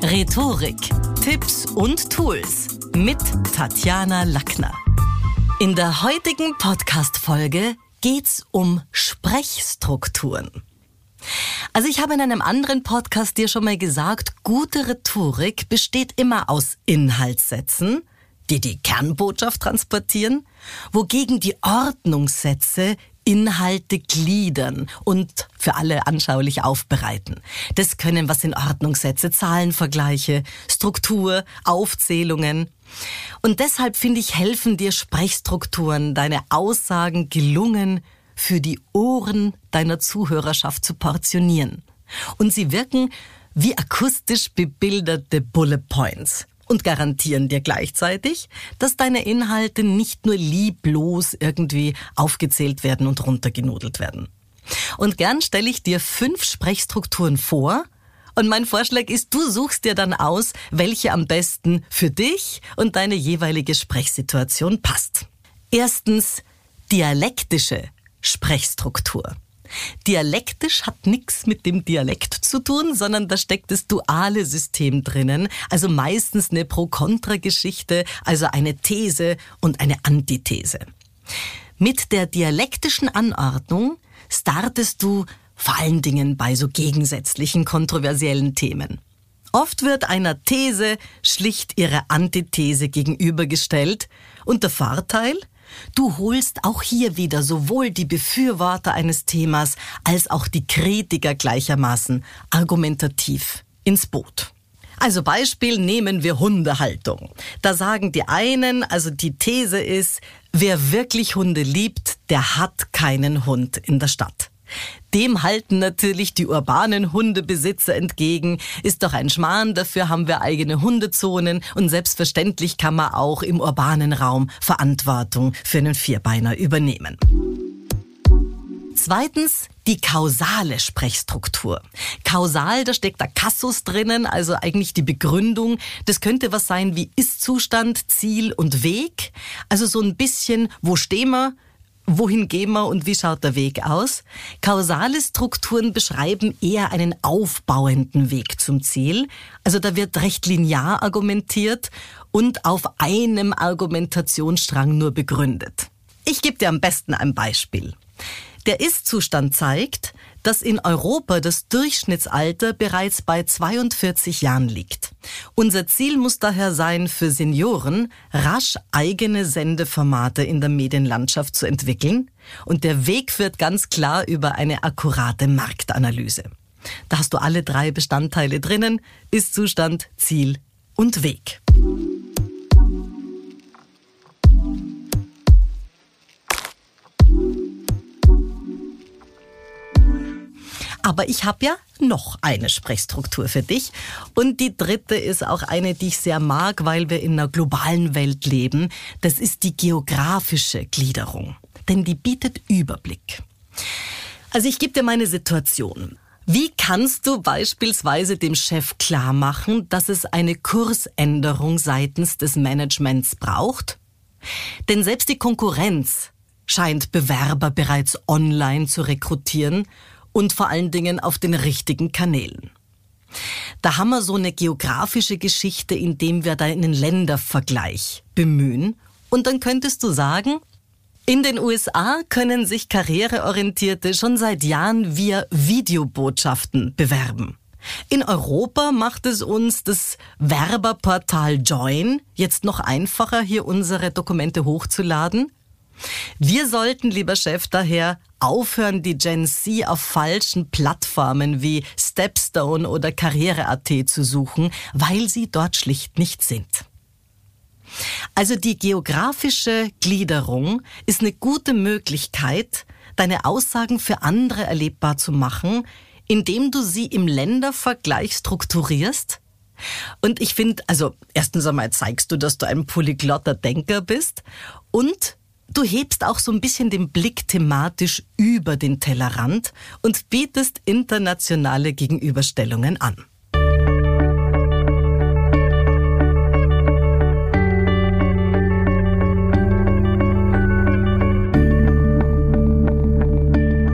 Rhetorik, Tipps und Tools mit Tatjana Lackner. In der heutigen Podcast-Folge geht's um Sprechstrukturen. Also ich habe in einem anderen Podcast dir schon mal gesagt, gute Rhetorik besteht immer aus Inhaltssätzen, die die Kernbotschaft transportieren, wogegen die Ordnungssätze Inhalte gliedern und für alle anschaulich aufbereiten. Das können was in Ordnungssätze, Zahlenvergleiche, Struktur, Aufzählungen. Und deshalb finde ich, helfen dir Sprechstrukturen, deine Aussagen gelungen für die Ohren deiner Zuhörerschaft zu portionieren. Und sie wirken wie akustisch bebilderte Bullet Points und garantieren dir gleichzeitig, dass deine Inhalte nicht nur lieblos irgendwie aufgezählt werden und runtergenudelt werden. Und gern stelle ich dir 5 Sprechstrukturen vor und mein Vorschlag ist, du suchst dir dann aus, welche am besten für dich und deine jeweilige Sprechsituation passt. Erstens, dialektische Sprechstruktur. Dialektisch hat nichts mit dem Dialekt zu tun, sondern da steckt das duale System drinnen, also meistens eine Pro-Kontra-Geschichte, also eine These und eine Antithese. Mit der dialektischen Anordnung startest du vor allen Dingen bei so gegensätzlichen, kontroversiellen Themen. Oft wird einer These schlicht ihre Antithese gegenübergestellt und der Vorteil: du holst auch hier wieder sowohl die Befürworter eines Themas als auch die Kritiker gleichermaßen argumentativ ins Boot. Also Beispiel, nehmen wir Hundehaltung. Da sagen die einen, also die These ist, wer wirklich Hunde liebt, der hat keinen Hund in der Stadt. Dem halten natürlich die urbanen Hundebesitzer entgegen, ist doch ein Schmarrn, dafür haben wir eigene Hundezonen und selbstverständlich kann man auch im urbanen Raum Verantwortung für einen Vierbeiner übernehmen. Zweitens, die kausale Sprechstruktur. Kausal, da steckt der Kasus drinnen, also eigentlich die Begründung. Das könnte was sein wie Ist-Zustand, Ziel und Weg. Also so ein bisschen, wo stehen wir? Wohin gehen wir und wie schaut der Weg aus? Kausale Strukturen beschreiben eher einen aufbauenden Weg zum Ziel. Also da wird recht linear argumentiert und auf einem Argumentationsstrang nur begründet. Ich gebe dir am besten ein Beispiel. Der Ist-Zustand zeigt, dass in Europa das Durchschnittsalter bereits bei 42 Jahren liegt. Unser Ziel muss daher sein, für Senioren rasch eigene Sendeformate in der Medienlandschaft zu entwickeln. Und der Weg führt ganz klar über eine akkurate Marktanalyse. Da hast du alle 3 Bestandteile drinnen: Ist-Zustand, Ziel und Weg. Aber ich habe ja noch eine Sprechstruktur für dich. Und die dritte ist auch eine, die ich sehr mag, weil wir in einer globalen Welt leben. Das ist die geografische Gliederung. Denn die bietet Überblick. Also ich gebe dir meine Situation. Wie kannst du beispielsweise dem Chef klar machen, dass es eine Kursänderung seitens des Managements braucht? Denn selbst die Konkurrenz scheint Bewerber bereits online zu rekrutieren und vor allen Dingen auf den richtigen Kanälen. Da haben wir so eine geografische Geschichte, indem wir da einen Ländervergleich bemühen. Und dann könntest du sagen, in den USA können sich Karriereorientierte schon seit Jahren via Videobotschaften bewerben. In Europa macht es uns das Werberportal Join jetzt noch einfacher, hier unsere Dokumente hochzuladen. Wir sollten, lieber Chef, daher aufhören, die Gen Z auf falschen Plattformen wie Stepstone oder Karriere.at zu suchen, weil sie dort schlicht nicht sind. Also die geografische Gliederung ist eine gute Möglichkeit, deine Aussagen für andere erlebbar zu machen, indem du sie im Ländervergleich strukturierst. Und ich finde, also erstens einmal zeigst du, dass du ein polyglotter Denker bist und du hebst auch so ein bisschen den Blick thematisch über den Tellerrand und bietest internationale Gegenüberstellungen an.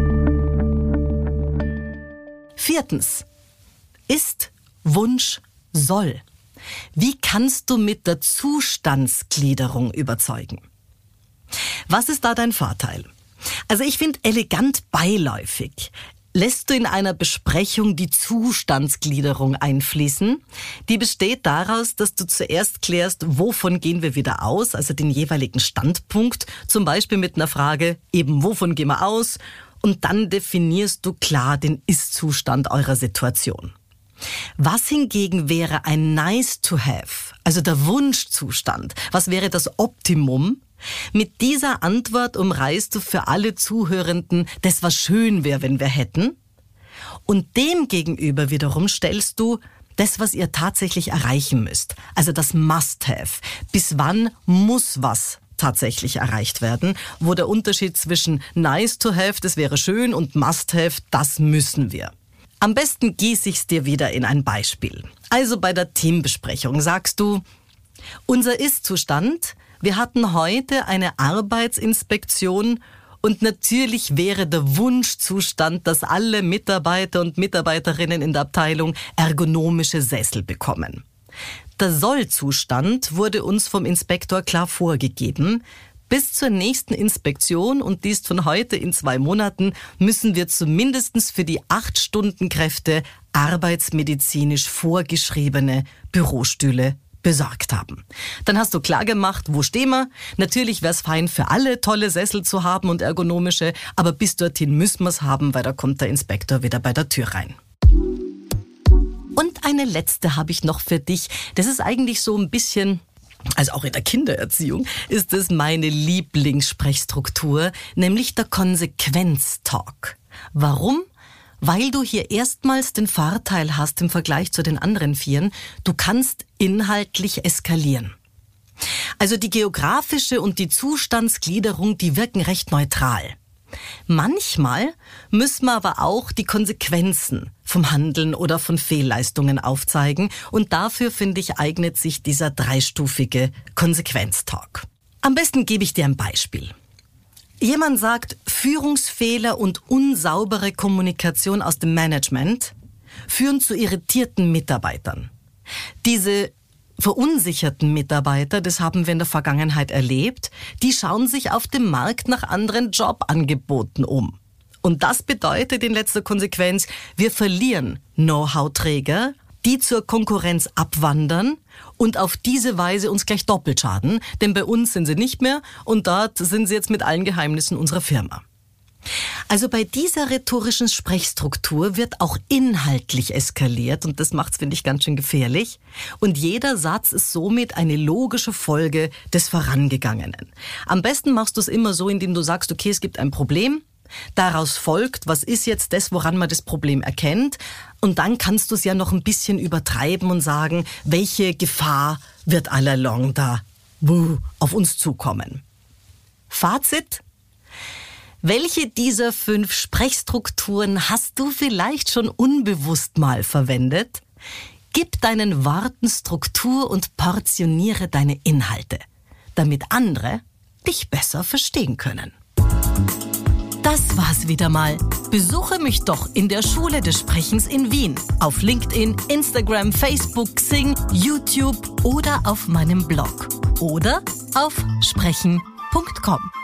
Viertens. Ist Wunsch soll. Wie kannst du mit der Zustandsgliederung überzeugen? Was ist da dein Vorteil? Also ich finde elegant beiläufig. Lässt du in einer Besprechung die Zustandsgliederung einfließen? Die besteht daraus, dass du zuerst klärst, wovon gehen wir wieder aus, also den jeweiligen Standpunkt, zum Beispiel mit einer Frage, eben wovon gehen wir aus? Und dann definierst du klar den Ist-Zustand eurer Situation. Was hingegen wäre ein Nice-to-have, also der Wunschzustand? Was wäre das Optimum? Mit dieser Antwort umreißt du für alle Zuhörenden das, was schön wäre, wenn wir hätten. Und dem gegenüber wiederum stellst du das, was ihr tatsächlich erreichen müsst. Also das Must-have. Bis wann muss was tatsächlich erreicht werden? Wo der Unterschied zwischen Nice-to-have, das wäre schön, und Must-have, das müssen wir. Am besten gieße ich es dir wieder in ein Beispiel. Also bei der Teambesprechung sagst du, unser Ist-Zustand: Wir hatten heute eine Arbeitsinspektion und natürlich wäre der Wunschzustand, dass alle Mitarbeiter und Mitarbeiterinnen in der Abteilung ergonomische Sessel bekommen. Der Soll-Zustand wurde uns vom Inspektor klar vorgegeben. Bis zur nächsten Inspektion, und die ist von heute in 2 Monaten, müssen wir zumindest für die 8-Stunden-Kräfte arbeitsmedizinisch vorgeschriebene Bürostühle besorgt haben. Dann hast du klar gemacht, wo stehen wir. Natürlich wäre es fein, für alle tolle Sessel zu haben und ergonomische, aber bis dorthin müssen wir es haben, weil da kommt der Inspektor wieder bei der Tür rein. Und eine letzte habe ich noch für dich. Das ist eigentlich so ein bisschen, also auch in der Kindererziehung, ist es meine Lieblingssprechstruktur, nämlich der Konsequenztalk. Warum? Weil du hier erstmals den Vorteil hast im Vergleich zu den anderen 4, du kannst inhaltlich eskalieren. Also die geografische und die Zustandsgliederung, die wirken recht neutral. Manchmal müssen wir aber auch die Konsequenzen vom Handeln oder von Fehlleistungen aufzeigen, und dafür, finde ich, eignet sich dieser 3-stufige Konsequenztalk. Am besten gebe ich dir ein Beispiel. Jemand sagt, Führungsfehler und unsaubere Kommunikation aus dem Management führen zu irritierten Mitarbeitern. Diese verunsicherten Mitarbeiter, das haben wir in der Vergangenheit erlebt, die schauen sich auf dem Markt nach anderen Jobangeboten um. Und das bedeutet in letzter Konsequenz, wir verlieren Know-how-Träger, die zur Konkurrenz abwandern und auf diese Weise uns gleich doppelt schaden, denn bei uns sind sie nicht mehr und dort sind sie jetzt mit allen Geheimnissen unserer Firma. Also bei dieser rhetorischen Sprechstruktur wird auch inhaltlich eskaliert, und das macht's, finde ich, ganz schön gefährlich. Und jeder Satz ist somit eine logische Folge des Vorangegangenen. Am besten machst du es immer so, indem du sagst, okay, es gibt ein Problem, daraus folgt, was ist jetzt das, woran man das Problem erkennt, und dann kannst du es ja noch ein bisschen übertreiben und sagen, welche Gefahr wird all along da auf uns zukommen. Fazit: Welche dieser 5 Sprechstrukturen hast du vielleicht schon unbewusst mal verwendet? Gib deinen Worten Struktur und portioniere deine Inhalte, damit andere dich besser verstehen können. Das war's wieder mal. Besuche mich doch in der Schule des Sprechens in Wien. Auf LinkedIn, Instagram, Facebook, Xing, YouTube oder auf meinem Blog. Oder auf sprechen.com.